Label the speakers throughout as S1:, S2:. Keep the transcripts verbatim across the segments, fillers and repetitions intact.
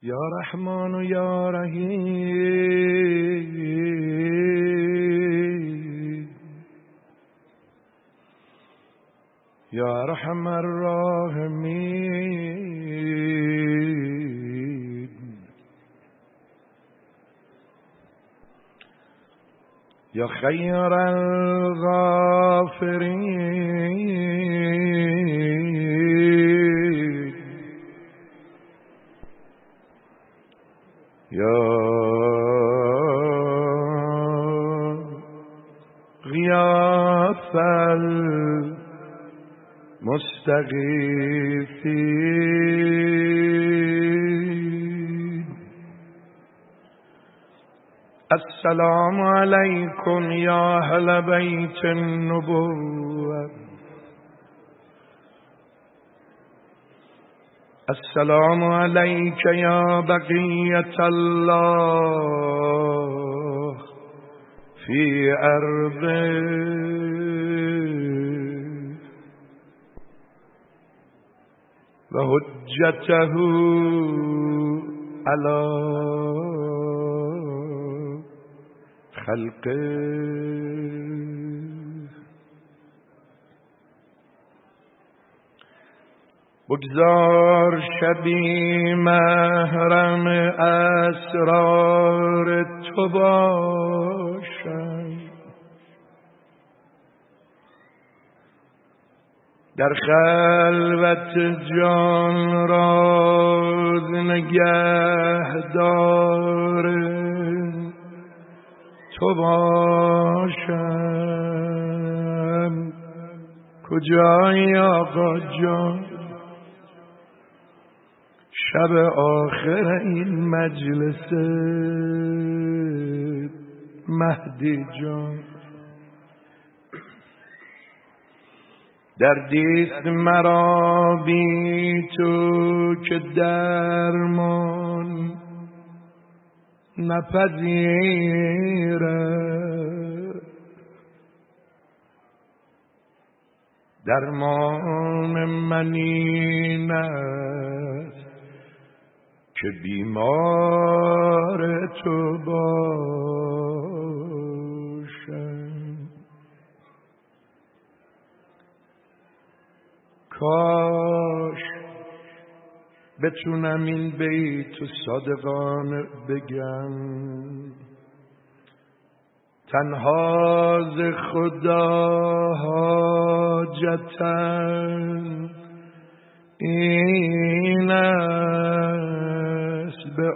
S1: یا رحمان و یا رحیم یا ارحم الراحمین یا خیر الغافرین یا غیاث المستغیثین السلام علیکم یا اهل بیت النبوة السلام علیک یا بقیة الله فی ارضه و حجته علی خلقه. بگذار شبی محرم اسرار تو باشم، در خلوت جان راز نگهدار تو باشم. کجایی آقا جان شب آخر این مجلس مهدی جان؟ دردیست مرا بی تو که درمان نپذیرد، درمان من این است که بیمار تو باشم. کاش بتونم این بیت و صادقانه بگم، تنها ز خدا حاجتم این است به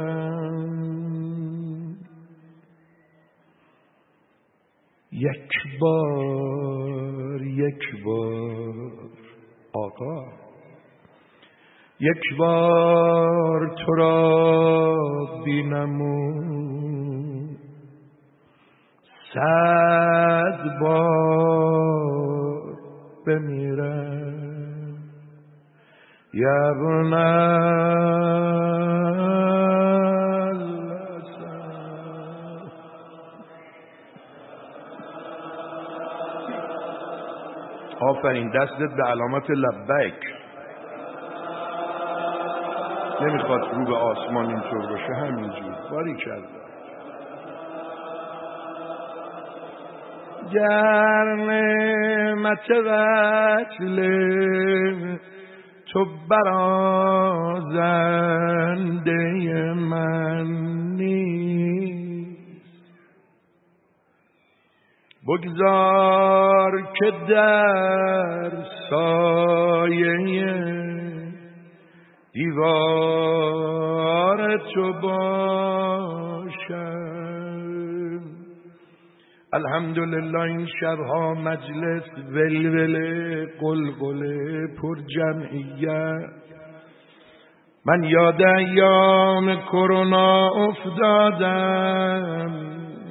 S1: عالم. یک بار یک بار آقا، یک بار تو را بینم و صد بار بمیرم. یا ابن آفرین، دستت به علامت لبیک. نمیخواد رو به آسمان اینطور باشه، همینجور. باریکلا. گر نعمت وصل تو برازنده من نیست، بگذار که در سایه دیوار تو باشم. الحمدلله این شبها مجلس ولوله قلقله پر جمعیت. من یاد ایام کرونا افتادم،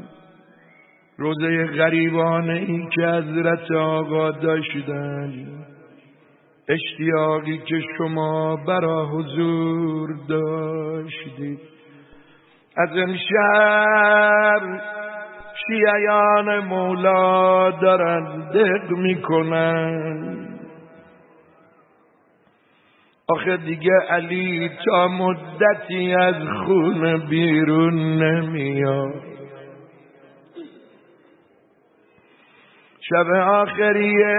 S1: روزه غریبانه ای که حضرت آقا داشتن، اشتیاقی که شما برا حضور داشتید. از امشب شیعیان مولا دارن دق میکنن، آخه دیگه علی تا مدتی از خونه بیرون نمیاد. شب آخریه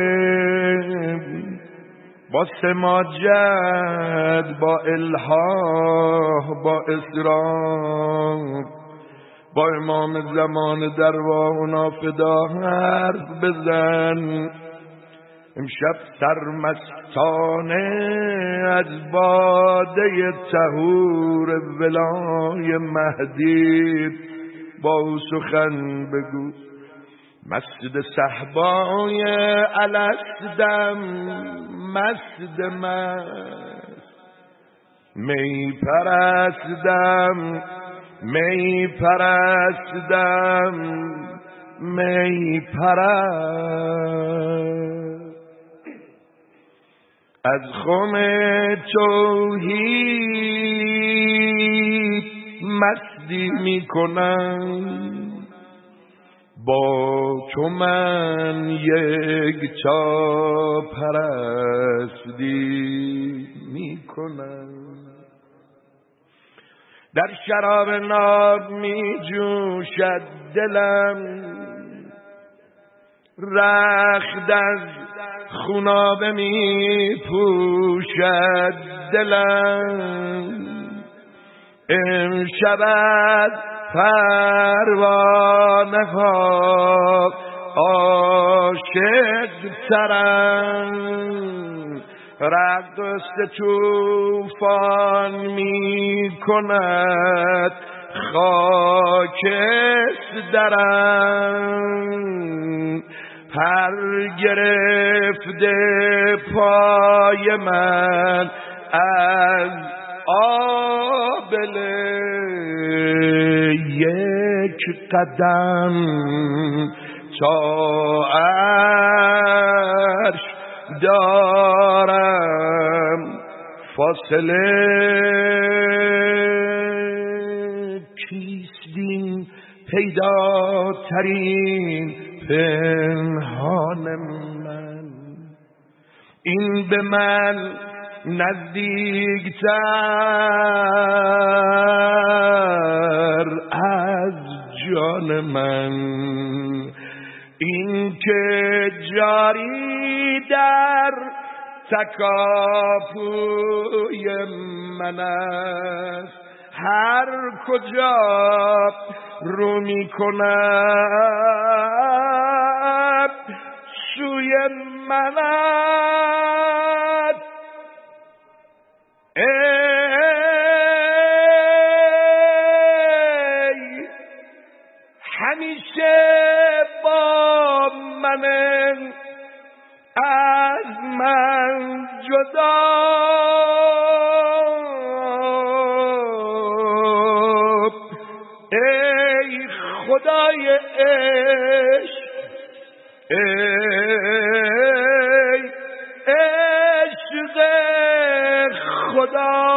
S1: با سماجت، با الحاح، با اصرار، با امام زمان دروا و نافدا حرف بزن. امشب سرمستانه از باده طهور ولای مهدی با او سخن بگو. مسجد صحبای الستم مسجد مست، می پرستم می پرستم می پرست. از خم توحید مستی می کنم، با تو من یک چا پرستی می کنم. در شراب ناب می جوشد دلم، رخت از خونابه می پوشد دلم. امشب از پروانه ها عاشق ترم، رقص طوفان می کند خاکسترم. پر گرفته پای من از آبله، یک قدم تا عرش دارم فاصله. کیست این پیداترین پنهان من، این به من نزدیکتر از جان من، این که جاری در تکاپوی من است. هر کجا رو می کند سوی من است. ای همیشه با من، از من جدا، ای خدای عشق، ای عشق خدا.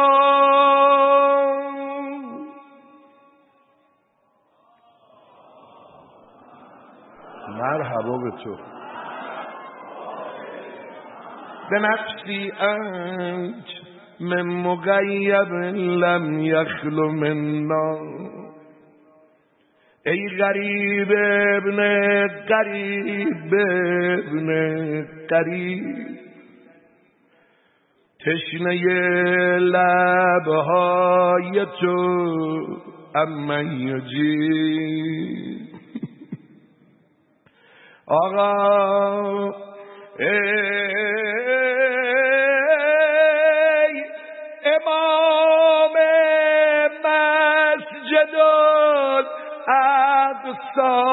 S1: مرحبا به تو. به نفسی انت من مغیب لم یخلو منا، ای غریب ابن غریب ابن غریب، تشنه لبهای تو اما یجیب. آقا ای امام مسجد الاقصی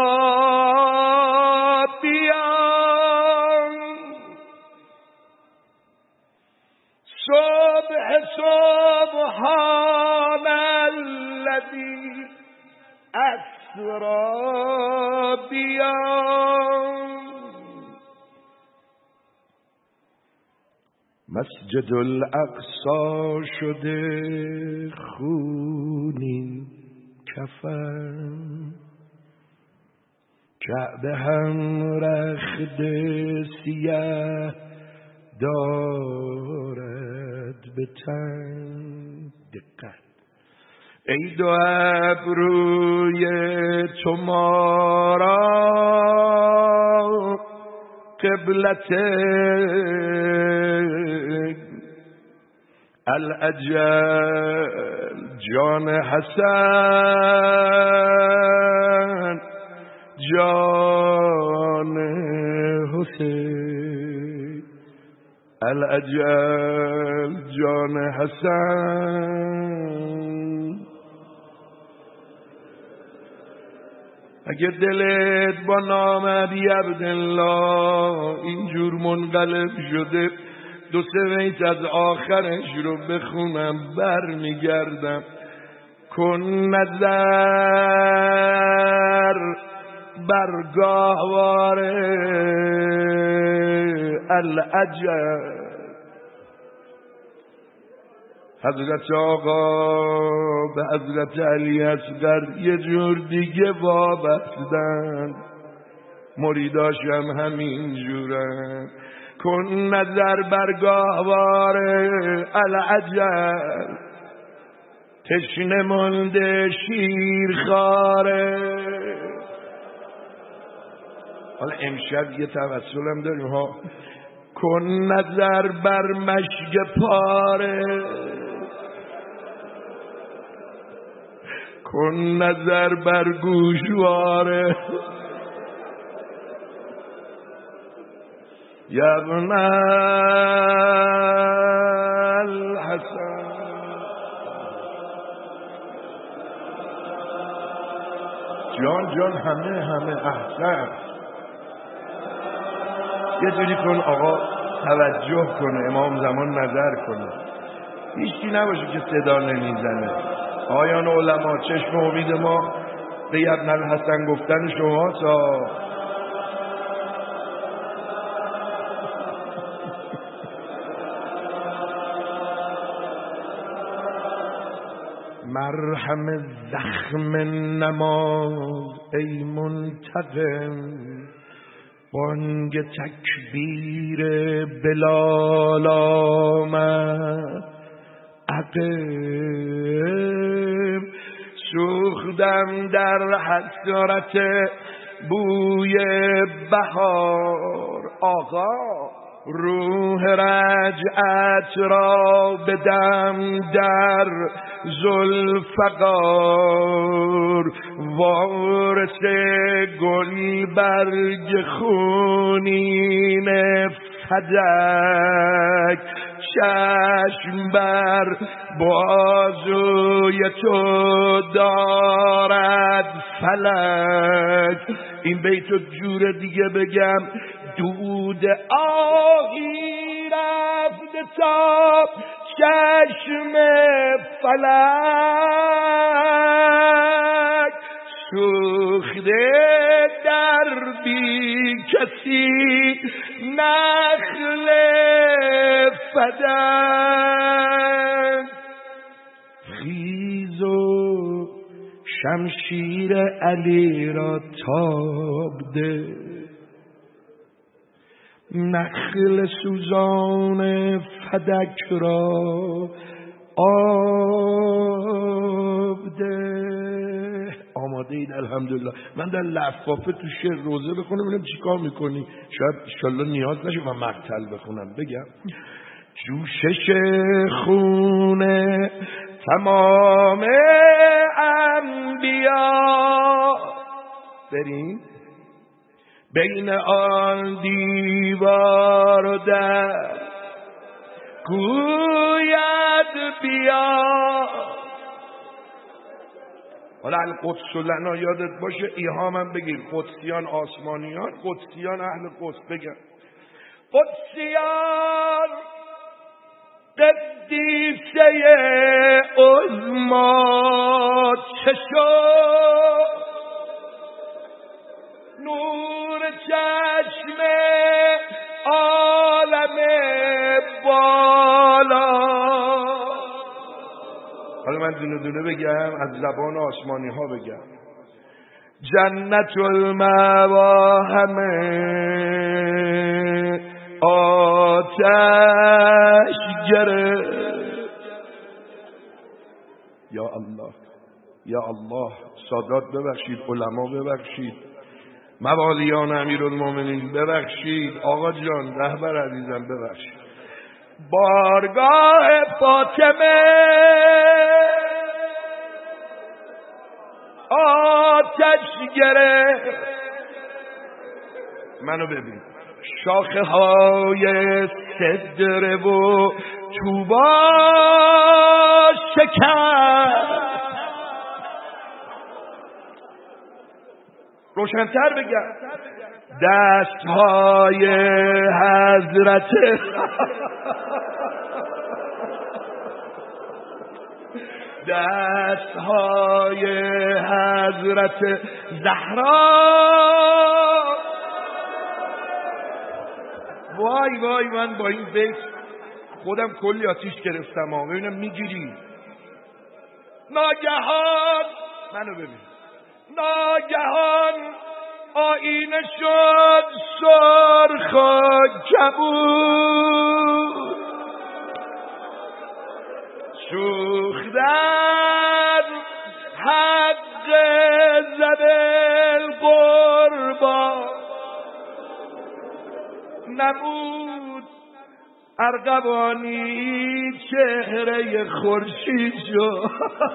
S1: بیان، صبح سبحان الذی اسری بیان. مسجد الاقصی شده خونین کفن، کعبه هم رخت سیه داره. تن. دقت. ای دو ابروی تو ما را قبلت الاجل جان حسن جان حسین الاجل جان حسن. اگه دلت با نام ابی عبدالله اینجور منقلب شده دو سه بیت از آخرش رو بخونم بر میگردم. کن نظر بر گاهواره الاجل. حضرت آقا به حضرت علی اصغر یه جور دیگه وابستن، مریداش هم همین جورن. کن نظر بر گاهواره الاجل تشنه مونده شیرخواره. حالا امشب یه توسلم داریم ها. کن نظر بر مشک پاره کن نظر بر گوشواره. یا ابن الحسن جان جان همه همه احسن. یه جوری کن آقا توجه کنه، امام زمان نظر کنه، هیچی نباشه که صدا نمیزنه. آیان علما چشم امید ما به ابن الحسن گفتن شما تا مرهم زخم نماز ای منتقم. بانگ تکبیر بلال آمد عقب. سوختم در حسرت بوی بهار آقا. روح رجعت را بدم در ذوالفقار. وارث گل برگ خونین فدک. چشم بر بازوی تو دارد فلک. این بیتو جور دیگه بگم. دود آهی رفت تا چشم فلک. سوخته در بی کسی نخل فدک. خیز و شمشیر علی را تاب ده. نخل سوزان فدک را آب ده. آماده اید الحمدلله. من در لفافه تو شعر روزه بخونم ببینم چی کار میکنی. شاید انشالله نیاز نشه و مقتل بخونم. بگم جوشش خون تمام انبیا. بریم بین آن دیوار و در گوید بیا. حالا القدس لنا یادت باشه ایهامم بگیر. قدسیان آسمانیان، قدسیان اهل قدس. بگم قدسیان قدیسه عظما چشو نور چشم عالم بالا. حالا من دونه دونه بگم از زبان آسمانی ها بگم. جنت المأوا همه آتش گرفت. الله یا الله. سادات ببخشید، علما ببخشید، موالیان امیرالمومنین ببخشید، آقا جان رهبر عزیزم ببخشید. بارگاه فاطمه آتش گرفت. منو ببین، شاخه های سدره و توبا شکست. روشن‌تر بگم، دستهای حضرت دستهای حضرت زهرا. وای وای من با این بیت خودم کلی آتیش گرفتم ها. ببینم میگیری. ناگهان منو ببین، ناگهان آینه شد سرخ و کبود، سوختن حق زدل قربان نبود. ارغوانی چهره خورشید شد.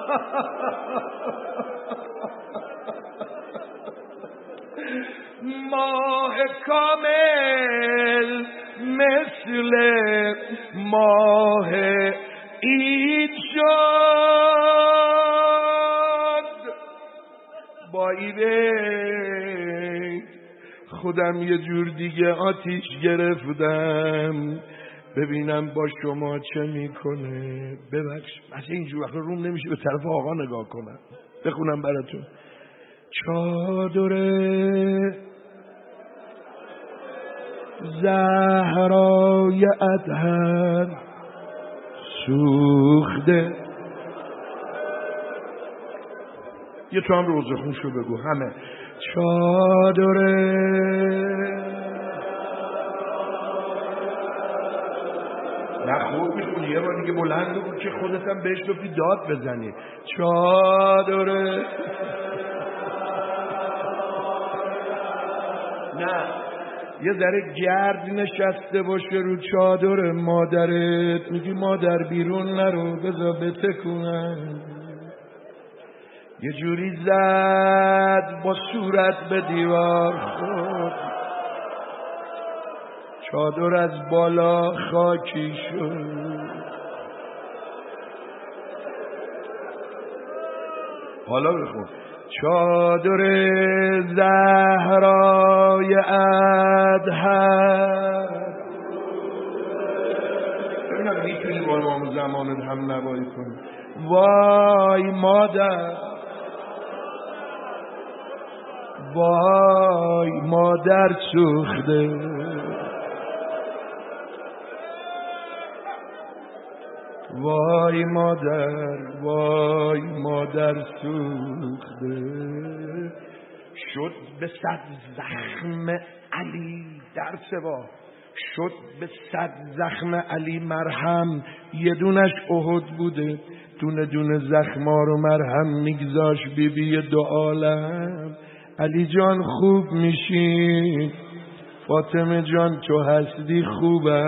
S1: ماه کامل مثل ماه عید شد. با این خودم یه جور دیگه آتیش گرفتم، ببینم با شما چه میکنه. ببخش مثل اینجور وقت روم نمیشه به طرف آقا نگاه کنم. بخونم براتون. چادر زهرای اطهر سوخته. یه تو هم روزه خون شو بگو همه. چادر نه خوب میخونی، یه بار دیگه بلند بگو که خودت هم بهش گفتی داد بزنی. چادر نه یه ذره گرد نشسته باشه رو چادر مادرت، میگی مادر بیرون نرو بذار بتکونم. یه جوری زد با صورت به دیوار خود، چادر از بالا خاکی شد. حالا بخون. چادر زهرای اطهر. ببینم میتونی با امام زمانت هم نوایی کنی. وای مادر، وای مادر سوخته. وای مادر، وای مادر سوخته. شد به صد زخم علی در سوا، شد به صد زخم علی مرهم. یه دونش احد بوده، دونه دونه زخما رو مرهم میگذاش بی بی دو عالم. علی جان خوب میشی، فاطمه جان تو هستی خوبه.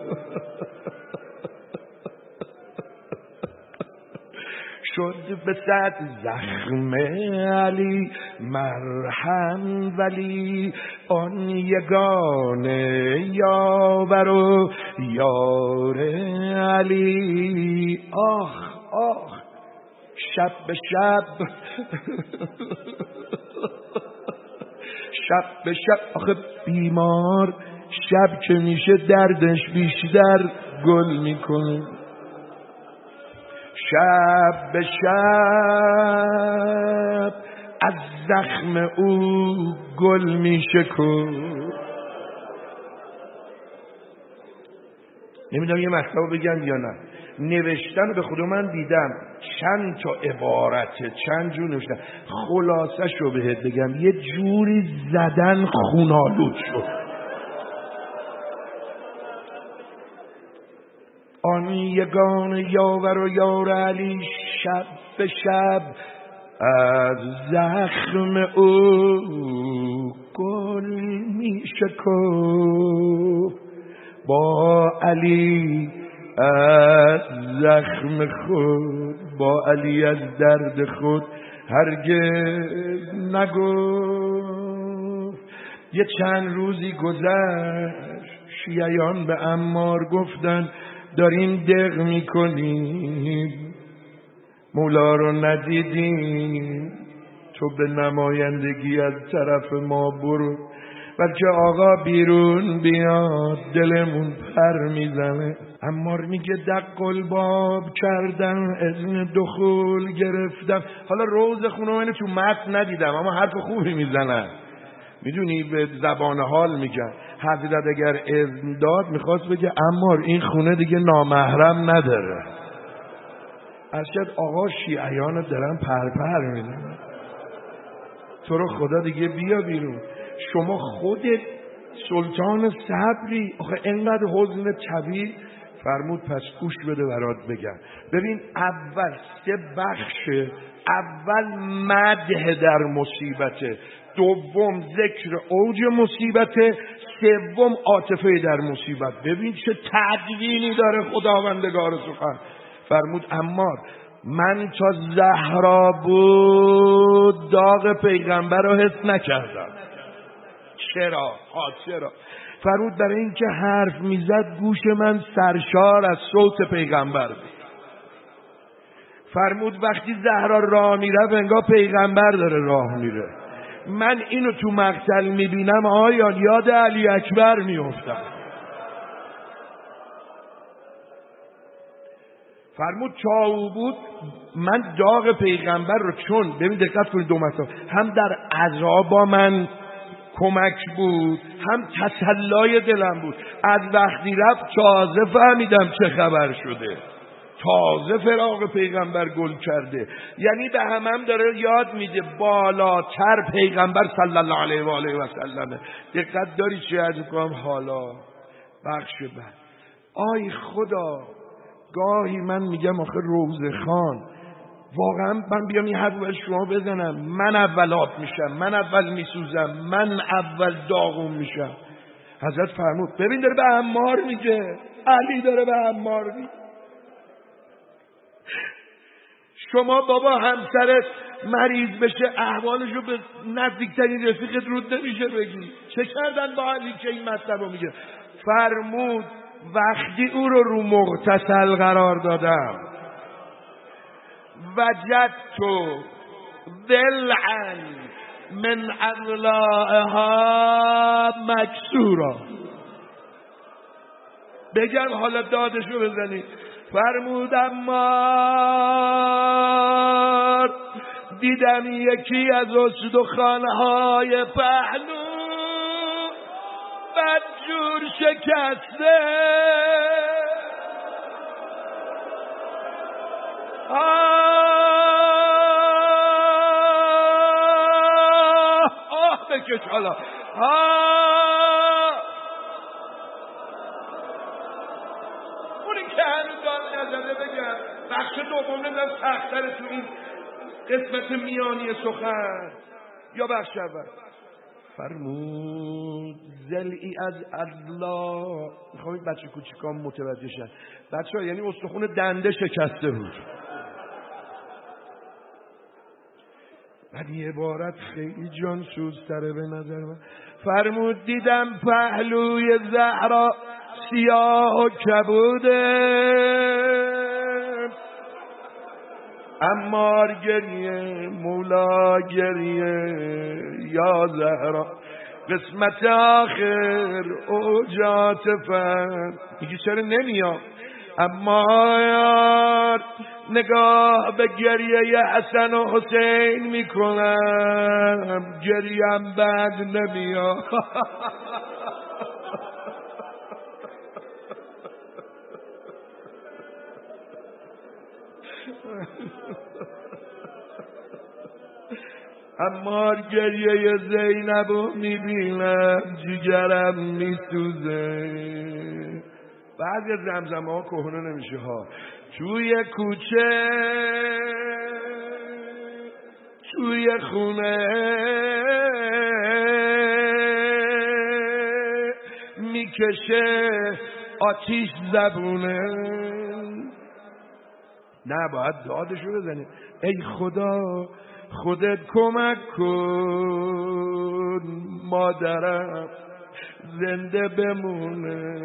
S1: شد به صد زخم علی مرهم، ولی آن یگانه یاور و یار علی. آخ آخ شب به شب شب به شب آخه بیمار، شب که میشه دردش بیشتر گل میکنه. شب به شب از زخم او گل میشه کن. نمیدونم یه مطلب بگم یا نه. نوشتن به خود من دیدم چند تا عبارته، چند جور نوشتن. خلاصه شو بهت بگم، یه جوری زدن خونالود شد. آن یگان یاور و یار علی، شب به شب از زخم او گل می شکفت. با علی از زخم خود، با علی از درد خود هرگز نگفت. یه چند روزی گذشت، شیعیان به عمار گفتن داریم دق میکنیم، مولا رو ندیدیم، تو به نمایندگی از طرف ما برو، بلکه آقا بیرون بیاد دلمون پر میزنه. عمار میگه دق الباب کردم، اذن دخول گرفتم. حالا روز خونه اینو تو متن ندیدم اما حرف خوبی میزنن، میدونی به زبان حال میگن. حضرت اگر اذن داد میخواست بگه عمار این خونه دیگه نامحرم نداره. ارشد آقا شیعیان دارن پرپر میدن، تو رو خدا دیگه بیا بیرون. شما خودت سلطان صبری، آخه اینقدر حزن طویل. فرمود پس گوش بده برات بگم. ببین اول سه بخشه، اول مدح در مصیبته، دوم ذکر اوج مصیبته، سوم عاطفه در مصیبت. ببین چه تدوینی داره خداوندگار سخن. فرمود عمار من تا زهرا بود داغ پیغمبر رو حس نکردم. چرا؟ ها چرا؟ فرمود برای اینکه حرف میزد گوش من سرشار از صوت پیغمبر بود. فرمود وقتی زهرا راه میره انگار پیغمبر داره راه میره. من اینو تو مقتل میبینم آیا یاد علی اکبر میافتم. فرمود تا او بود من داغ پیغمبر رو، چون ببین دقت کنید دو مطلب، هم در عذاب با من کمک بود هم تسلای دلم بود. از وقتی رفت تازه فهمیدم چه خبر شده، تازه فراق پیغمبر گل کرده. یعنی به همم هم داره یاد میده بالاتر پیغمبر صلی الله علیه و آله و سلم. دقت داری چه عرض کنم؟ حالا بخش بعد آی خدا، گاهی من میگم آخه روزخان واقعا من بیام این حرف رو شما بزنم، من اول آب میشم، من اول میسوزم، من اول داغون میشم. حضرت فرمود ببین داره به عمار میگه، علی داره به عمار میگه شما بابا همسرت مریض بشه احوالشو به نزدیکترین رفیقت رود نمیشه بگی، چه کردن با علی که این مطلب رو میگه؟ فرمود وقتی او رو رو مغتسل قرار دادم وجدت ضلعا من اضلاعها مکسورا. بگم حالا دادشو بزنی. فرمود عمار دیدم یکی از استخوان‌های پهلو بدجور شکسته، آه آه بکش حالا، آه اونی که هنوز داد نزده بگم. بخش دوم نمیدم سختره تو این قسمت میانی سخن یا بخش اول. فرمود ضلعی از اضلاع، میخوام بچه کوچیکام متوجه شن. بچه ها یعنی استخون دنده شکسته بود. بعد یه عبارت خیلی جان سوزتره به نظر من. فرمود دیدم پهلوی زهرا سیاه و کبوده، عمار گریه مولا گریه یا زهرا، قسمت آخر اوجات فن. میگی چرا نمیام؟ اما یار نگاه به گریه حسن و حسین میکنم، گریم بد نمیاد. عمار گریه زینبو میبینم جگرم میسوزه. بعضی از زمزمه ها کهنه نمیشه ها. توی کوچه توی خونه میکشه آتیش زبونه. نه باید دادشو بزنیم ای خدا خودت کمک کن مادرم زنده بمونه.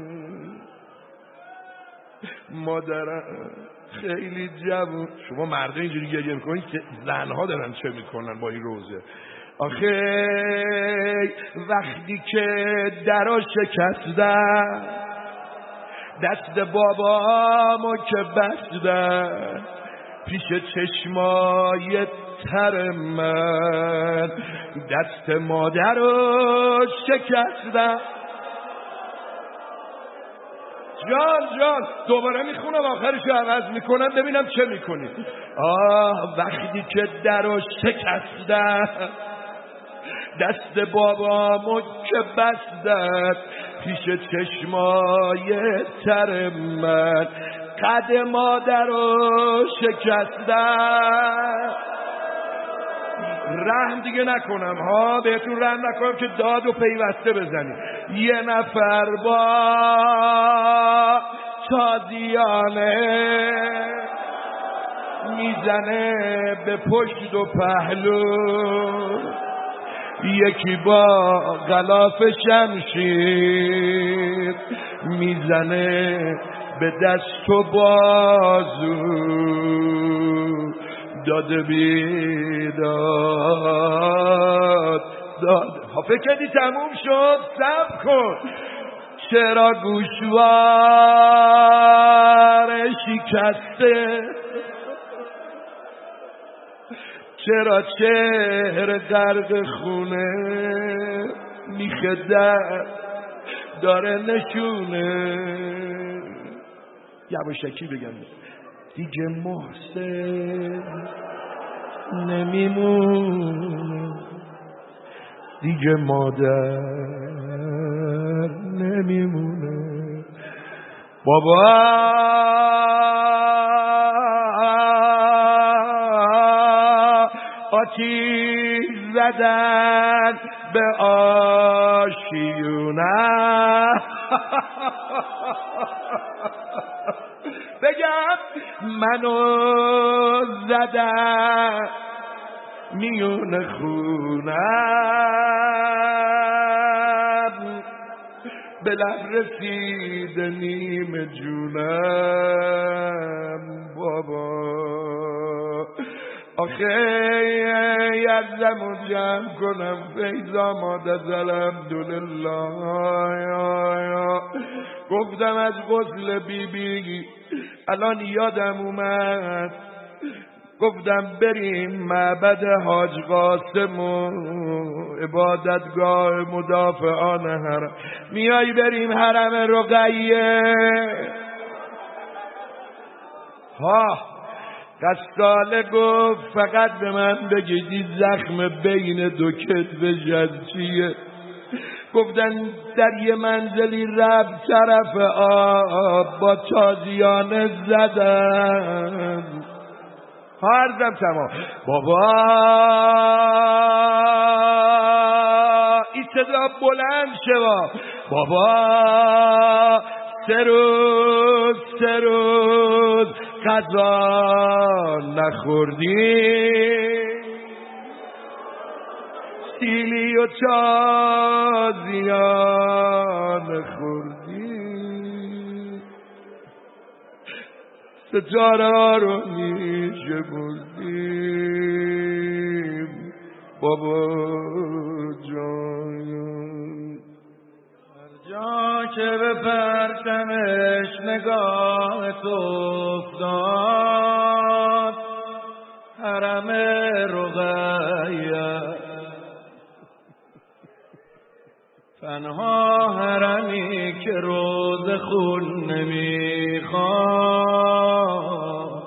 S1: مادرم خیلی جوون. شما مرده اینجوری گریه میکنید که زنها دارن چه میکنن با این روزه. آخه وقتی که درا شکستن دست بابامو که بستن پیش چشمای تر من دست مادر رو شکستن. جان جان دوباره میخونم آخرش رو عوض میکنم ببینم چه میکنی. آه وقتی که در رو شکستن دست بابامو که بستن پیش چشمای تر من قد مادر رو شکستن. رحم دیگه نکنم ها بهتون رحم نکنم که داد و پیوسته بزنیم. یه نفر با تازیانه میزنه به پشت و پهلو یکی با غلاف شمشیر میزنه به دست و بازو داده بیداد داد. ها فکر کردی تموم شد؟ صبر کن. چرا گوشوار شکسته چرا چهره غرق خونه میخه در داره نشونه. یواشکی بگم دیگه محسن نمیمونه دیگه مادر نمیمونه. بابا آتیش زدن به آشیونه. بگم منو زدن میون خونم به لب رسید نیم جونم. بابا آخه یزم و جمع کنم فیضا مادز الحمدلله. گفتم از غسل بی بی الان یادم اومد گفتم بریم معبد حاج قاسم و عبادتگاه مدافعان حرم. میای بریم حرم رقیه. ها قصاله گفت فقط به من بگید زخم بین دو کتف چیه. گفتن در یه منزلی رفت طرف آب با تازیانه زدن. عرضم تمام. بابا این صدا بلند شوا. بابا سه روز سه روز غذا نخوردی سیلی و تازیان خوردی ستاره ها رو میشه بردیم. بابا جان هر جا که به پرچمش نگاه تو افتاد حرم رقیه تنها حرمی که روز خون نمیخواد.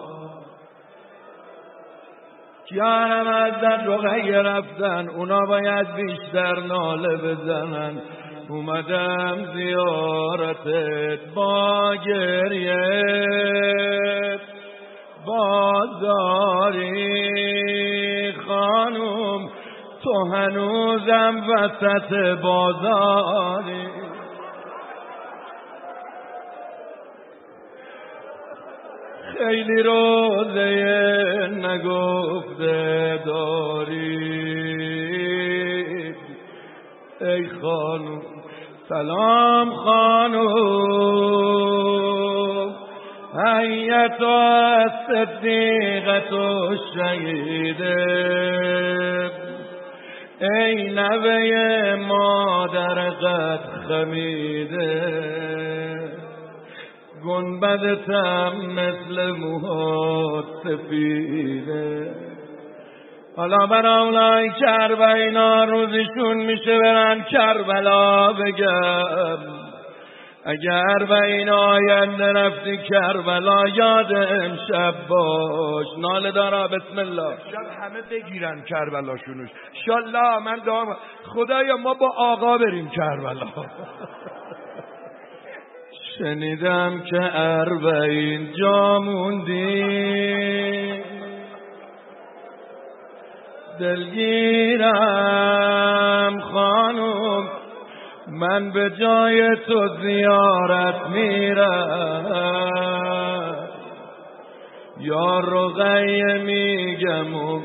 S1: کیانم از در رقیه رفتن اونا باید بیشتر ناله بزنن. اومدم زیارتت با گریه بازاری خان
S2: تو هنوزم وسط بازاری، خیلی روزه نگفته داری. ای خانوم سلام خانوم، حیت و صدیقت و شهیده، ای نوه مادر قد خمیده، گنبدتم مثل موهات سفیده. حالا برا اولای کربینا روزشون میشه برن کربلا بگم، اگر به این آینده رفتی کربلا یاد امشب باش. ناله دارا بسم الله.
S1: شاید همه بگیرن کربلاشونوش. انشالله من دعا خدایا ما با آقا بریم کربلا.
S2: شنیدم که اربعین جا موندی، دلگیرم خانم، من به جای تو زیارت میرم، یا رقیه میگم و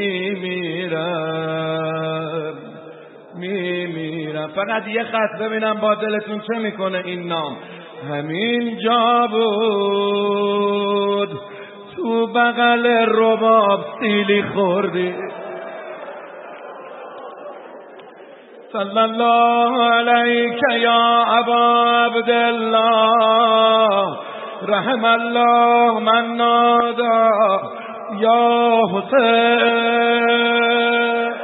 S2: میمیرم میمیرم. فقط یه خط ببینم با دلتون چه میکنه این نام. همین جا بود تو بغل رباب سیلی خوردی، صلی الله علیک یا ابا عبدالله، رحم الله من نادا یا حسین.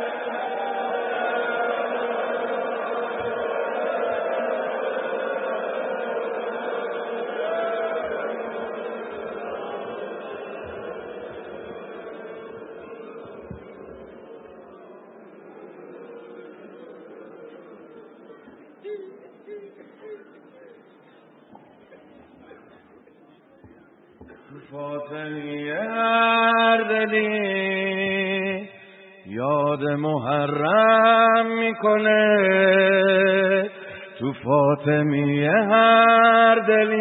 S2: فاطمیه هر دلی یاد محرم میکنه، تو فاطمیه هر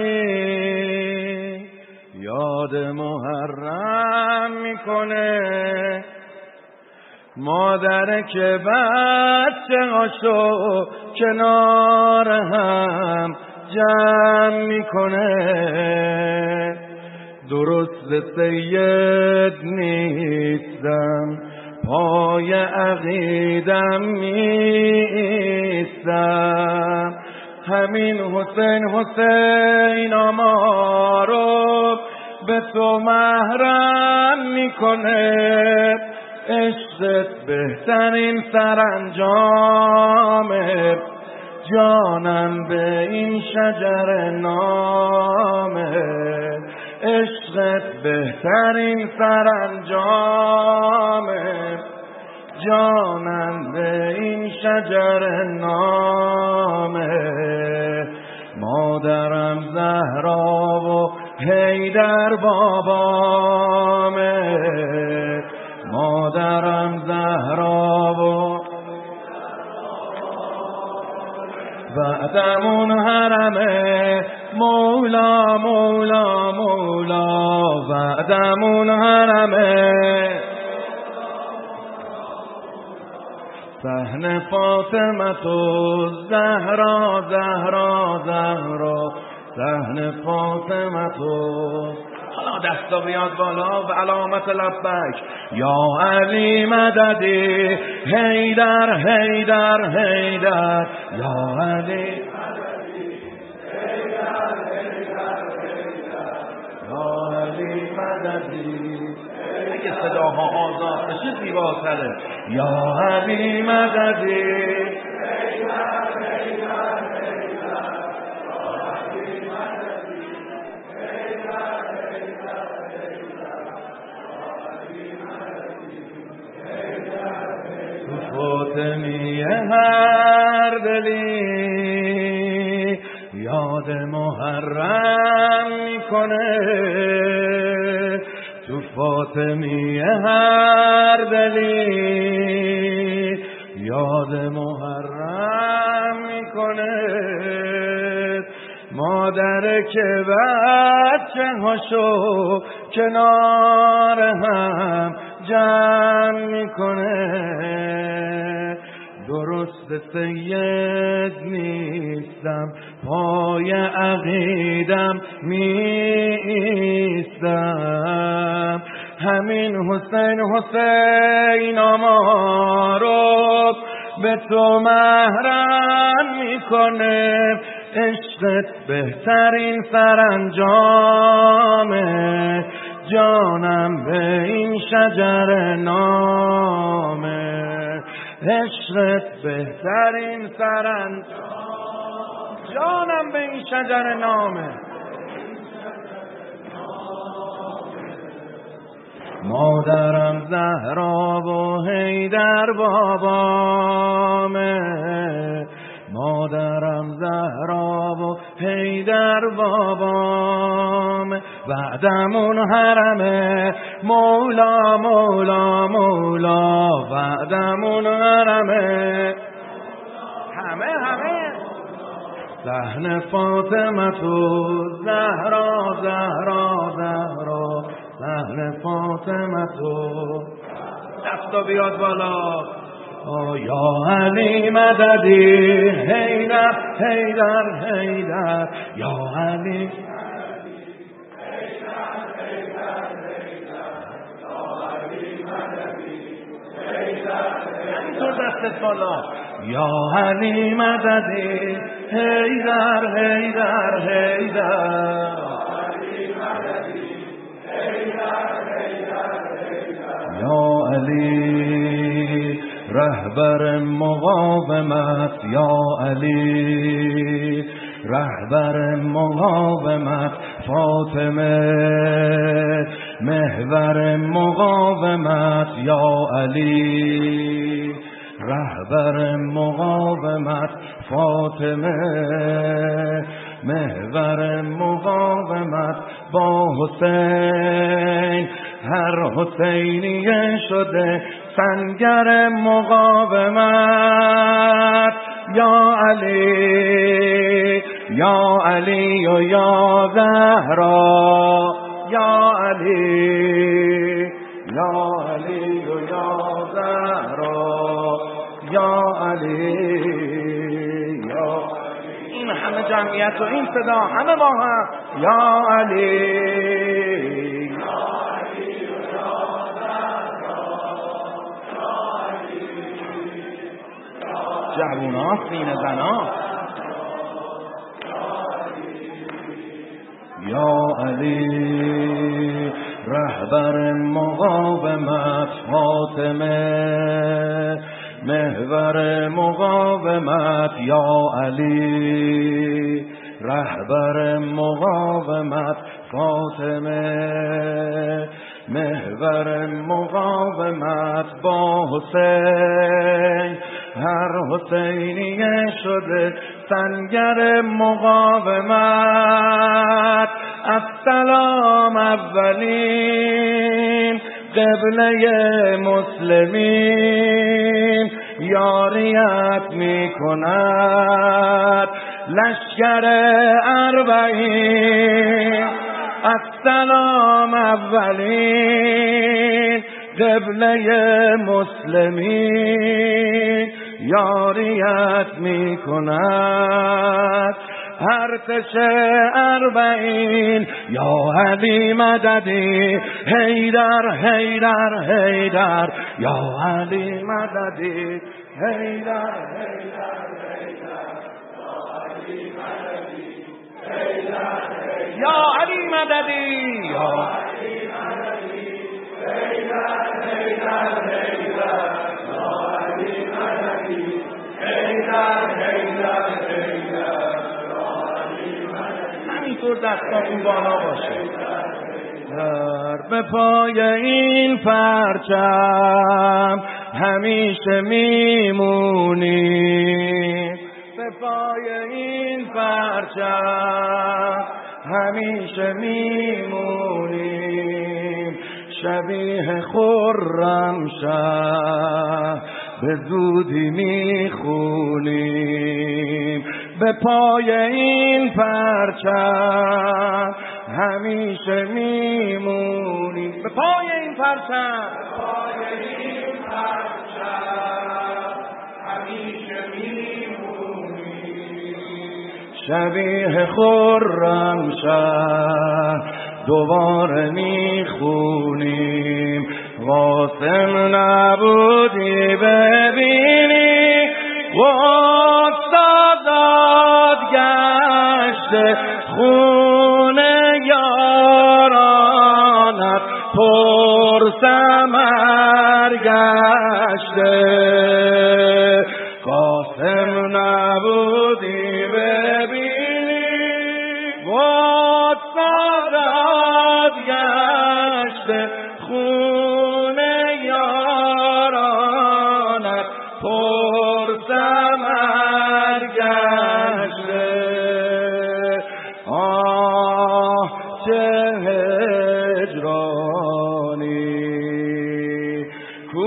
S2: دلی یاد محرم میکنه، مادر که بچه هاشو کنار هم جمع میکنه. درست سید نیستم پای عقیدم نیستم، همین حسین حسین ما رو به تو محرم میکنه. عشقت بهترین سرانجامه، جانم به این شجر نامه. عشقت بهترین سرانجامه، جانم به این شجر نامه. مادرم زهرا و حیدر بابامه، مادرم زهرا و بعدمون حرمه، مولا مولا مولا بعدمون حرمه. صحن فاطمه تو زهرا زهرا زهرا، صحن فاطمه تو. حالا دستا بیاد بالا و علامت لبک. یا علی مددی حیدر حیدر حیدر، یا علی مددی حیدر حیدر حیدر، یا علی مددی. اگه صداها آزاد بشه زیباتره. یا علی مددی حیدر حیدر حیدر، فاطمیه هر دلی یاد محرم میکنه، تو فاطمیه هر دلی یاد محرم میکنه، مادر که بچه هاشو کنار هم جمع میکنه. درست سید نیستم، پای عقیدم می ایستم. همین حسین حسین ما رو به تو محرم میکنه. عشقت بهترین سرانجامه، جانم به این شجر نامه. عشقت بهترین سرانجامه، جانم به این شجر نامه. مادرم زهرا و حیدر بابامه، مادرم زهرا و حیدر بابامه. بعدمون حرمه مولا مولا مولا، بعدمون حرمه همه همه. صحن فاطمه تو زهرا زهرا زهرا، صحن فاطمه تو. دستا بیاد بالا. یا علی مددی حیدر حیدر حیدر، یا علی تو دست بالا. یا علی مددی حیدر حیدر حیدر، یا علی رهبر مقاومت، یا علی رهبر مقاومت. فاطمه محور مقاومت، یا علی رهبر مقاومت. فاطمه محور مقاومت. با حسین هر حسینیه شده سنگر مقاومت. یا علی یا علی و یا زهرا، یا علی یا علی و یا زهرا، یا علی یا. این همه جمعیت و این صدا همه با هم. یا علی جوونا سینه زنا. یا علی رهبر مقاومت. فاطمه محور مقاومت، یا علی رهبر مقاومت. فاطمه محور مقاومت. با حسین هر حسینیه شده سنگر مقاومت. السلام اولین قبله مسلمین، یاریت می کند لشکر اربعین. السلام اولین قبله مسلمین، یاریت می کند ارتش اربعین. یا علی مددی حیدر حیدر حیدر، یا علی مددی حیدر حیدر حیدر، یا علی مددی یا علی مددی حیدر حیدر حیدر، یا علی مددی حیدر حیدر حیدر. همینطور دستاتون بالا باشه. در به پای این پرچم همیشه میمونیم، به پای این پرچم همیشه میمونیم. شبیه خرم شه به زودی میخونیم. به پای این پرچم همیشه میمونیم. به پای این پرچم همیشه میمونیم. شبیه خرم شهر دوباره میخونیم. قاسم نبودی ببینی وقتاداد گشته خونه یارانت پر ثمر گشته. قاسم نبودی ببینی وقتاداد گشته خونه یارانت پر ثمر گشته. آه چه هجرانی کو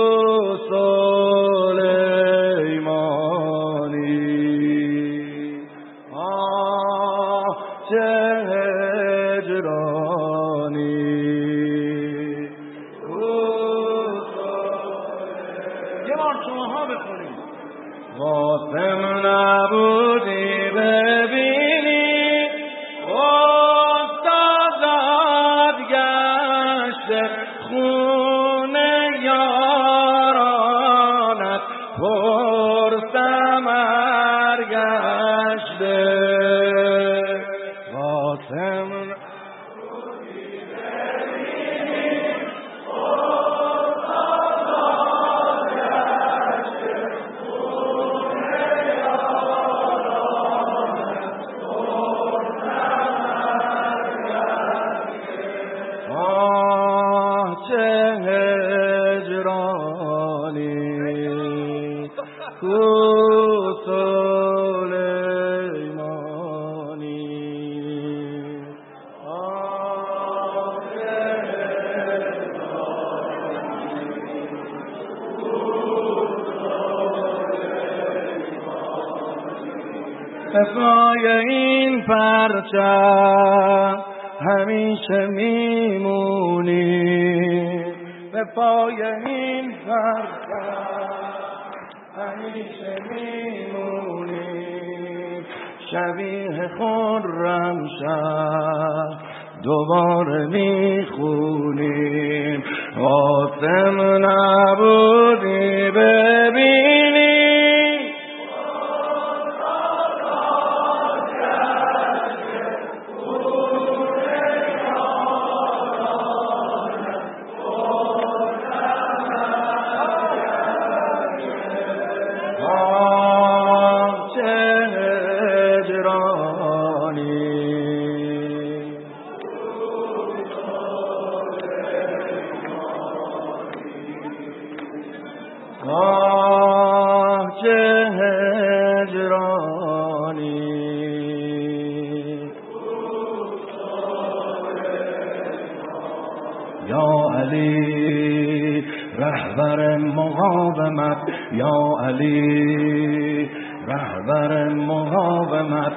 S2: سلیمانی. آه چه هجرانی قاسم نبودی ببینی افتاداد گشته خونه یارانت پر ثمر گشته. قاسم نبودی ببینی افتاداد گشته کو سلیمانی. به پای این پرچم همیشه میمونی. به پای این پرچم همیشه میمونیم. شبیه خرم شهر دوباره میخونیم. قاسم نبودی ببینی آه چه هجرانی. یا علی رهبر مقاومت، یا علی رهبر مقاومت،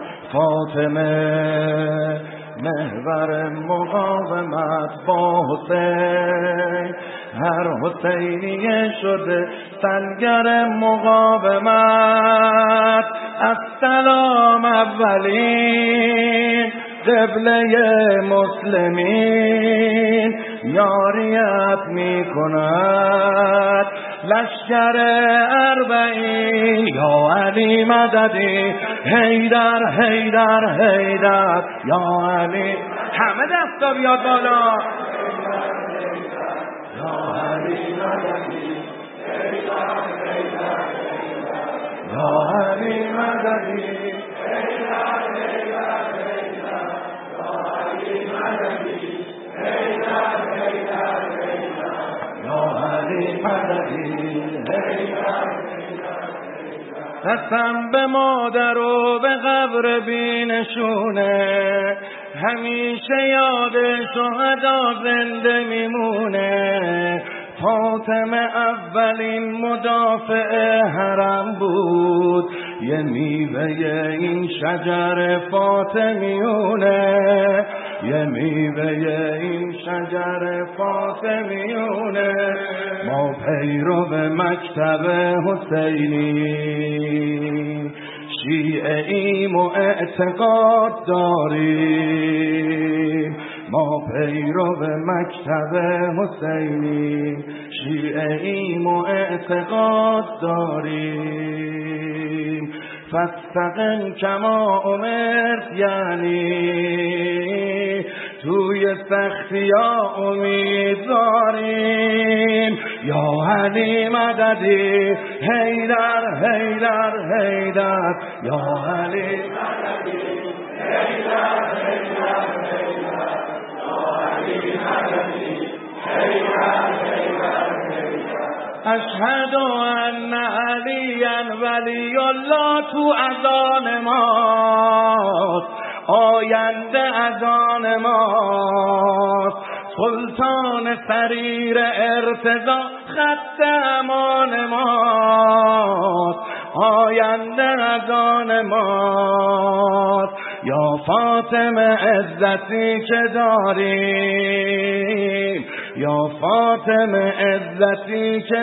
S2: فاطمه محور مقاومت. با حسین هر حسینیه شده سنگر مقاومت. السلام اولین قبله مسلمین یاریت می کند لشکر اربعین. یا علی مددی حیدر حیدر حیدر. یا علی همه دستا بیاد بالا. یا علی مددی حیدر حیدر حیدر. یا علی مددی حیدر حیدر حیدر. یا علی مددی حیدر حیدر حیدر. یا علی مددی حیدر. قسم به مادر و به قبر بینشونه، همیشه یاد شهدا زنده میمونه. فاطمه اولین مدافع حرم بود، یه میوه این شجر فاطمیونه، یه میوه این شجر فاطمیونه. ما پیرو به مکتب حسینی، شیعه ایم و اعتقاد داریم. ما پیرو به مکتب حسینی، شیعه ایم و اعتقاد داریم. فاستقم کما امرت، یعنی توی سختی ها امیدواریم. یا علی مددی حیدر حیدر حیدر، یا علی مددی حیدر حیدر حیدر، یا علی مددی حیدر حیدر حیدر. اشهد ان علیا ولی الله تو اذان ماست، آینده اذان ماست. سلطان سریر ارتضا خط امان ماست، آینده اذان ماست. یا فاطمه عزتی که داریم، یا فاطمه عزتی که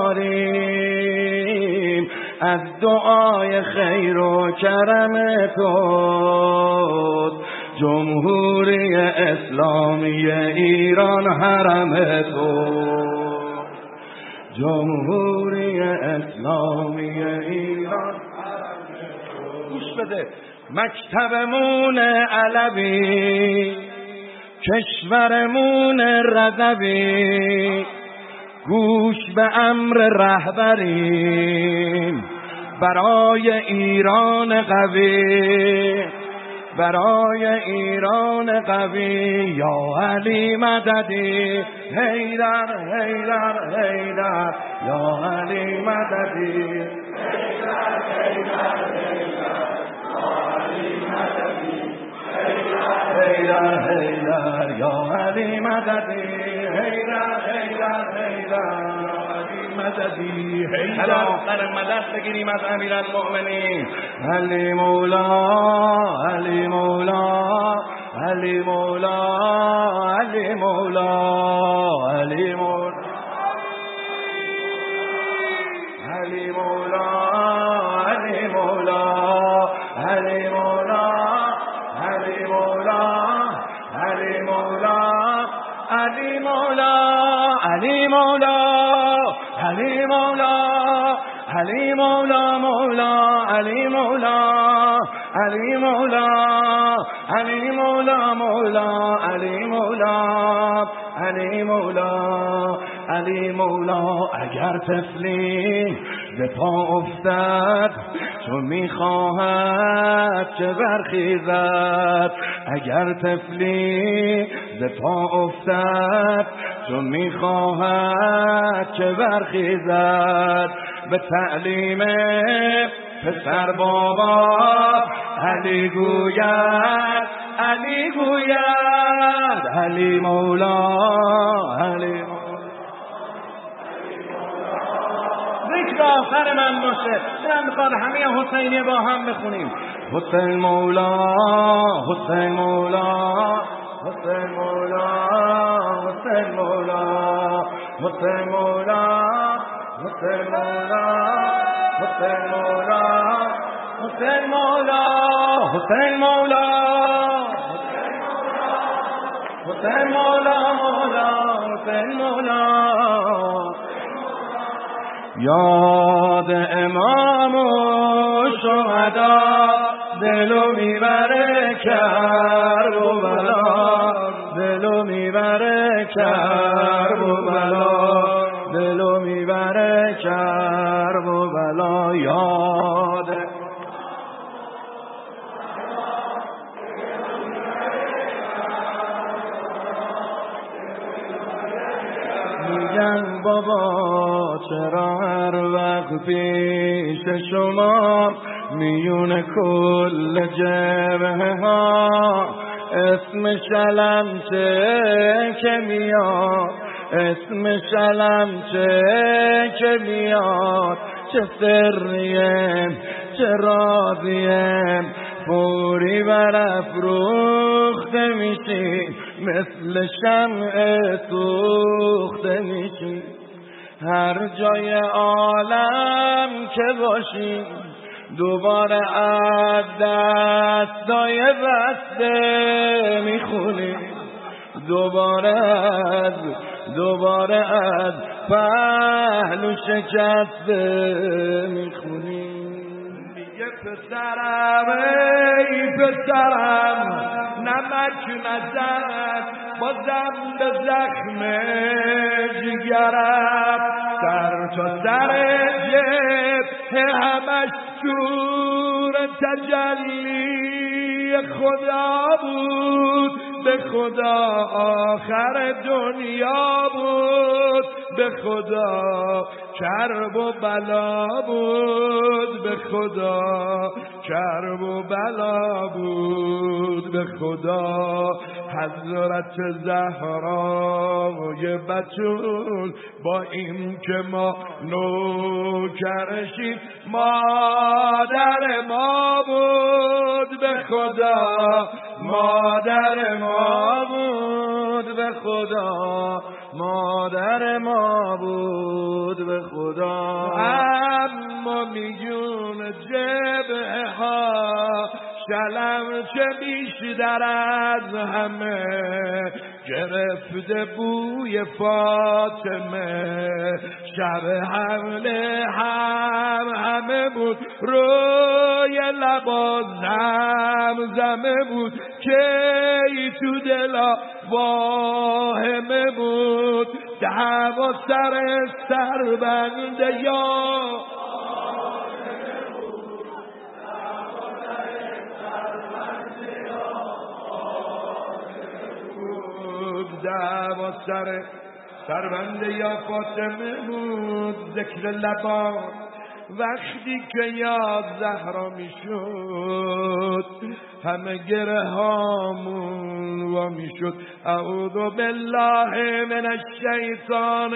S2: داریم، از دعای خیر و کرم توست. جمهوری اسلامی ایران حرم توست، جمهوری اسلامی ایران حرم توست. گوش بده، مکتبمون علوی، کشورمون رضوی، گوش به امر رهبریم برای ایران قوی، برای ایران قوی. یا علی مددی حیدر حیدر حیدر، یا علی مددی حیدر حیدر حیدر، یا علی مددی حیدر حیدر، یا علی مددی حیدر حیدر حیدر، مددی حیدر. آخر مدد بگیریم از امیرالمؤمنین علی مولا، علی مولا، علی مولا، علی مولا، علی مولا، علی مولا، علی مولا، علی مولا، علی مولا، علی مولا، علی مولا، علی مولا، علی مولا، علی مولا، مولا علی مولا، علی مولا، علی مولا، مولا علی مولا، علی مولا، علی مولا. اگر طفلی به پا افتد چون میخواهد که برخیزد، اگر طفلی به پا افتد چون میخواهد که برخیزد، به تعلیم پسر بابا علی گوید، علی گوید، علی مولا، علی مولا. ذکر آخر من باشه، من میخواد همه حسینی با هم بخونیم. حسین مولا، حسین مولا، حسین مولا، حسین مولا، حسین مولا، حسین مولا، حسین مولا، حسین مولا، حسین مولا، حسین مولا، مولا حسین مولا. یاد امام و شهدا دلو میبره کرب و بلا، دلو میبره کرب و بلا، دلو میبره کرب و بلا. یاد میگن بابا چرا هر وقت پیش شما میون کل جبهه ها اسم شلمچه که میاد، اسم شلمچه که میاد چه سریم چه راضیم فوری برافروخته میشی مثل شمع سوخته میشی هر جای عالم که باشی دوباره از دستای بسته میخونی دوباره از دوباره از پهلو شکسته میخونی
S1: میگه پسرم ای پسرم نمک نزن بازم به زخم جگرم سر تا سر جبه همش شور تجلی خدا بود به خدا آخر دنیا بود به خدا کرب و بلا بود به خدا کرب و بلا بود به خدا حضرت زهرای بتول با این که ما نوکرشیم مادر ما بود به خدا مادر ما بود به خدا مادر ما بود به خدا اما میجون جبه ها شلم چه بیشتر از همه گرفته بوی فاطمه شب حمله هم همه بود روی لبا زمزمه بود که ای تو دلا واهمه بود دعوا سر سر بنده یا دعوا سر سربنده یا فاطمه بود ذکر لبا وقتی که یا زهرا می شد همه گره هامون و می شد اعوذ بالله من الشیطان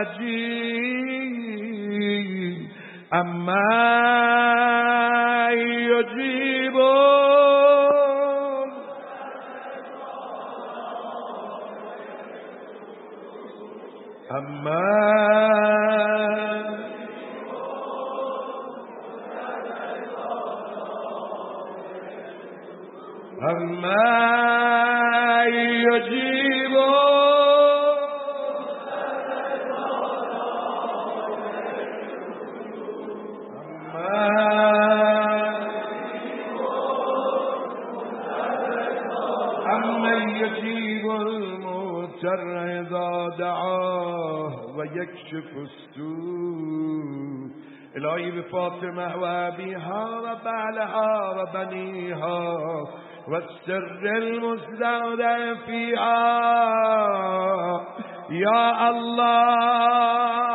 S1: الرجیم اما یجیبون اما اما یجیبون اما یجیب المضطر اذا دعاه و یکشف السوء الهی به فاطمه و ابیها و بعلها و بنیها و السر المستودع فیها یا الله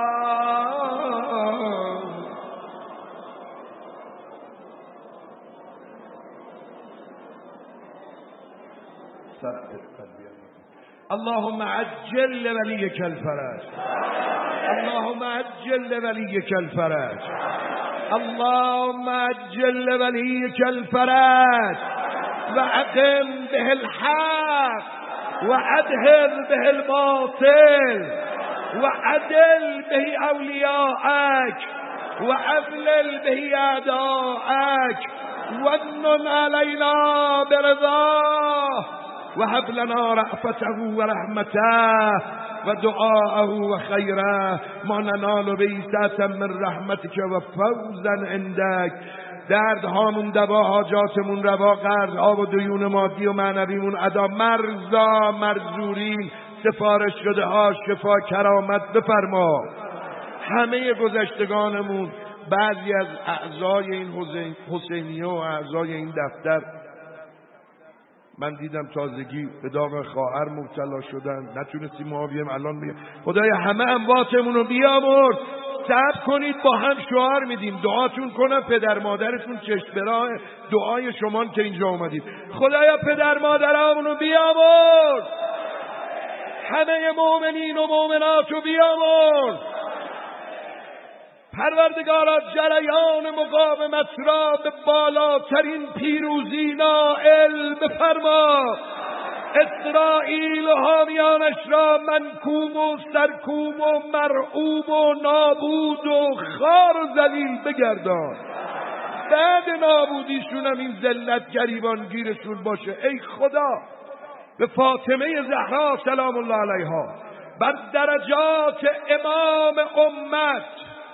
S1: اللهم عجل لوليك الفرج اللهم عجل لوليك الفرج اللهم عجل لوليك الفرج وأقم به الحق وأدهر به الباطل وعدل به أولياءك وأذلل به أعداءك ومن علينا برضاه وهب لنا رأفته ورحمته ودعاءه وخيره ما ننال بإساءة من رحمتك وفوزا عندك دردهامون دوا حاجاتمون روا قرضها و دیون مادی و معنویمون ادا مرزا مرزورین سفارش شده ها شفا کرامت بفرما همه گذشتگانمون بعضی از اعضای این حسینیه و اعضای این دفتر من دیدم تازگی به داغ خواهر مبتلا شدن نتونستیم معاویم الان میگم خدای همه امواتمون رو بیامرز صبر کنید با هم شعار میدیم دعاتون کنم پدر مادرتون چشم براه دعای شما که اینجا اومدید خدایا پدر مادرامون رو بیامرز همه مؤمنین و مؤمنات رو بیامرز. پروردگارا جریان مقاومت را به بالاترین پیروزی نائل بفرما. اسرائیل و حامیانش را منکوب و سرکوب و مرعوب و نابود و خار و ذلیل بگردان. بعد نابودیشون هم این ذلت گریبان گیرشون باشه. ای خدا به فاطمه زهرا سلام الله علیها، بر درجات امام امت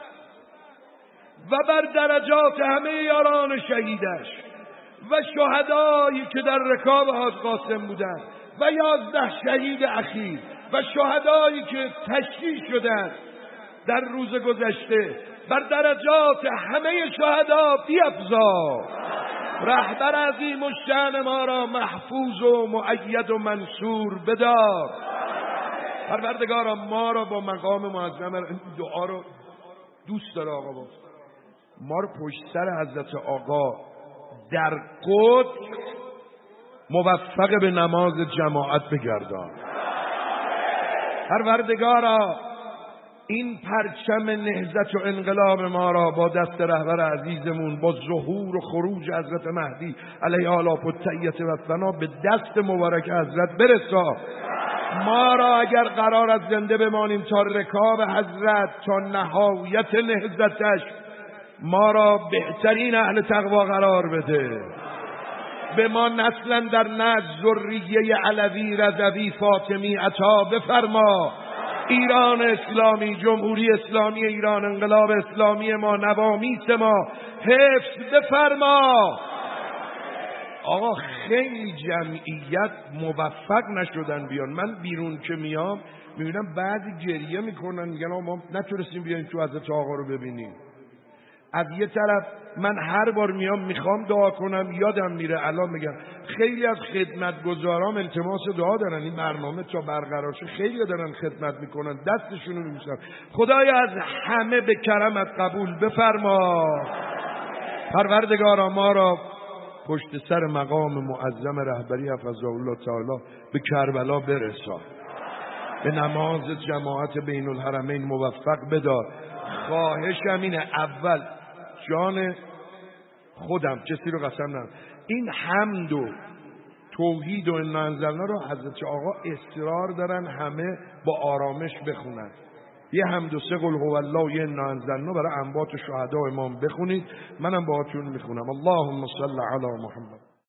S1: و بر درجات همه یاران شهیدش و شهدایی که در رکاب حاج قاسم بودند و یازده شهید اخیر و شهدایی که تشییع شدند در روز گذشته، بر درجات همه شهدا بیفزا. رهبر عظیم الشأن ما را محفوظ و مؤید و منصور بدار. پروردگارا ما را با مقام معظم، این دعا رو دوست داره آقا، با ما رو پشت سر حضرت آقا در قدس موفق به نماز جماعت بگردان. پروردگارا این پرچم نهضت و انقلاب ما را با دست رهبر عزیزمون، با ظهور و خروج حضرت مهدی علیه آلاف و تیت و ثنا به دست مبارک حضرت برسا. ما را اگر قرار از زنده بمانیم تا رکاب حضرت، تا نهایت نهضتش، ما را بهترین اهل تقوا قرار بده. به ما نسلا در نسل ذریه علوی، رضوی، فاطمی عطا بفرما. ایران اسلامی، جمهوری اسلامی ایران، انقلاب اسلامی ما، نوامیس ما حفظ بفرما. آقا خیلی جمعیت موفق نشدن بیان. من بیرون که میام میبینم بعضی گریه میکنن، میگن آقا ما نتونستیم بیایم تو حضرت آقا رو ببینیم. از یه طرف من هر بار میام میخوام دعا کنم یادم میره. الان میگم خیلی از خدمتگزارام التماس دعا دارن، این برنامه تا برقرار شه خیلی دارن خدمت میکنن، دستشونو میبوسن. خدای از همه به کرمت قبول بفرما. پروردگارا ما را پشت سر مقام معظم رهبری حفظه الله تعالی به کربلا برسا. به نماز جماعت بین الحرمین موفق بدار. خواهشم اینه، اول جان خودم کسی رو قسم ندارم، این حمد و توحید و انا انزلنا رو حضرت آقا اصرار دارن همه با آرامش بخونن. یه حمد و سه قل هو الله و یه انا انزلنا برای انبات و شهدا امام بخونید. منم باهاتون میخونم. اللهم صل علی محمد.